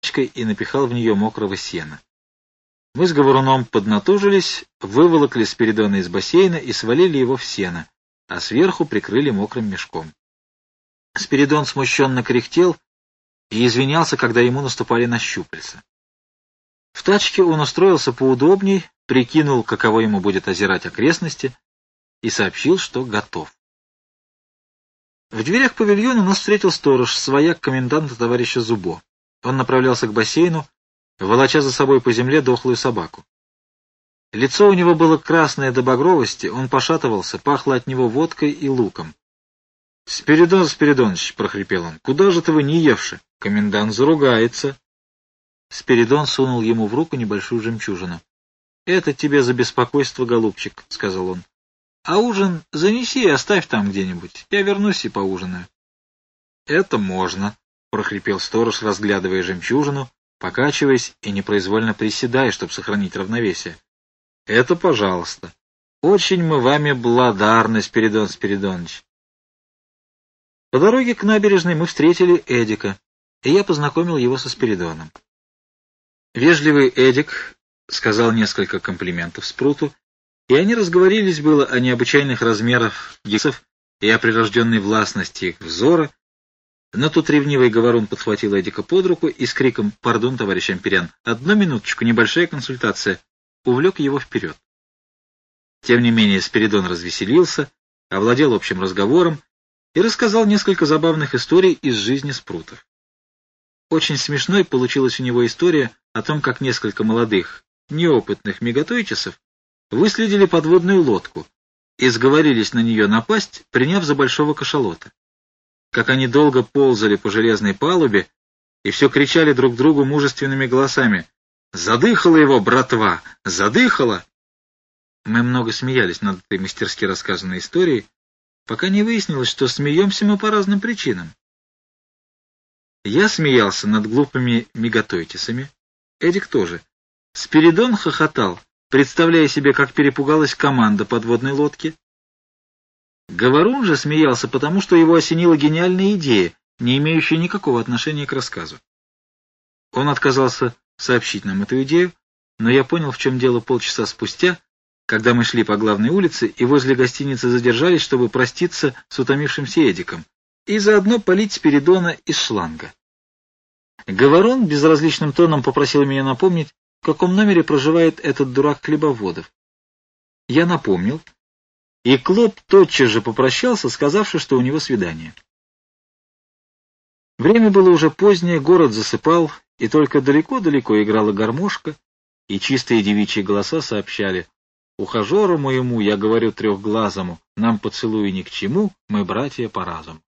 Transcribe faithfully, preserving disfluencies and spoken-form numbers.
и напихал в нее мокрого сена. Мы с Говоруном поднатужились, выволокли Спиридона из бассейна и свалили его в сено, а сверху прикрыли мокрым мешком. Спиридон смущенно кряхтел и извинялся, когда ему наступали на щупальца. В тачке он устроился поудобней, прикинул, каково ему будет озирать окрестности, и сообщил, что готов. В дверях павильона нас встретил сторож, свояк коменданта товарища Зубо. Он направлялся к бассейну, волоча за собой по земле дохлую собаку. Лицо у него было красное до багровости, он пошатывался, пахло от него водкой и луком. — Спиридон Спиридоныч, — прохрипел он, — куда же ты вы не евши? Комендант заругается. Спиридон сунул ему в руку небольшую жемчужину. — Это тебе за беспокойство, голубчик, — сказал он. — А ужин занеси и оставь там где-нибудь. Я вернусь и поужинаю. — Это можно, — прохрипел сторож, разглядывая жемчужину, покачиваясь и непроизвольно приседая, чтобы сохранить равновесие. — Это пожалуйста. Очень мы вами благодарны, Спиридон Спиридоныч. По дороге к набережной мы встретили Эдика, и я познакомил его со Спиридоном. Вежливый Эдик сказал несколько комплиментов Спруту, и они разговорились было о необычайных размерах гипсов и о прирожденной властности их взора, но тут ревнивый Говорун подхватил Эдика под руку и с криком «Пардон, товарищ Амперян, одну минуточку, небольшая консультация», увлек его вперед. Тем не менее Спиридон развеселился, овладел общим разговором и рассказал несколько забавных историй из жизни Спрутов. Очень смешной получилась у него история о том, как несколько молодых, неопытных мегатойчесов выследили подводную лодку и сговорились на нее напасть, приняв за большого кашалота. Как они долго ползали по железной палубе и все кричали друг другу мужественными голосами: «Задыхала его, братва! Задыхала!» Мы много смеялись над этой мастерски рассказанной историей, пока не выяснилось, что смеемся мы по разным причинам. Я смеялся над глупыми мегатойтисами, Эдик тоже. Спиридон хохотал, представляя себе, как перепугалась команда подводной лодки. Говорун же смеялся, потому что его осенила гениальная идея, не имеющая никакого отношения к рассказу. Он отказался сообщить нам эту идею, но я понял, в чем дело полчаса спустя, когда мы шли по главной улице и возле гостиницы задержались, чтобы проститься с утомившимся Эдиком и заодно полить Спиридона из шланга. Говорун безразличным тоном попросил меня напомнить, в каком номере проживает этот дурак Хлебоводов. Я напомнил, и Клоп тотчас же попрощался, сказавши, что у него свидание. Время было уже позднее, город засыпал, и только далеко-далеко играла гармошка, и чистые девичьи голоса сообщали: «Ухажеру моему я говорю трехглазому, нам поцелуи ни к чему, мы братья по разуму».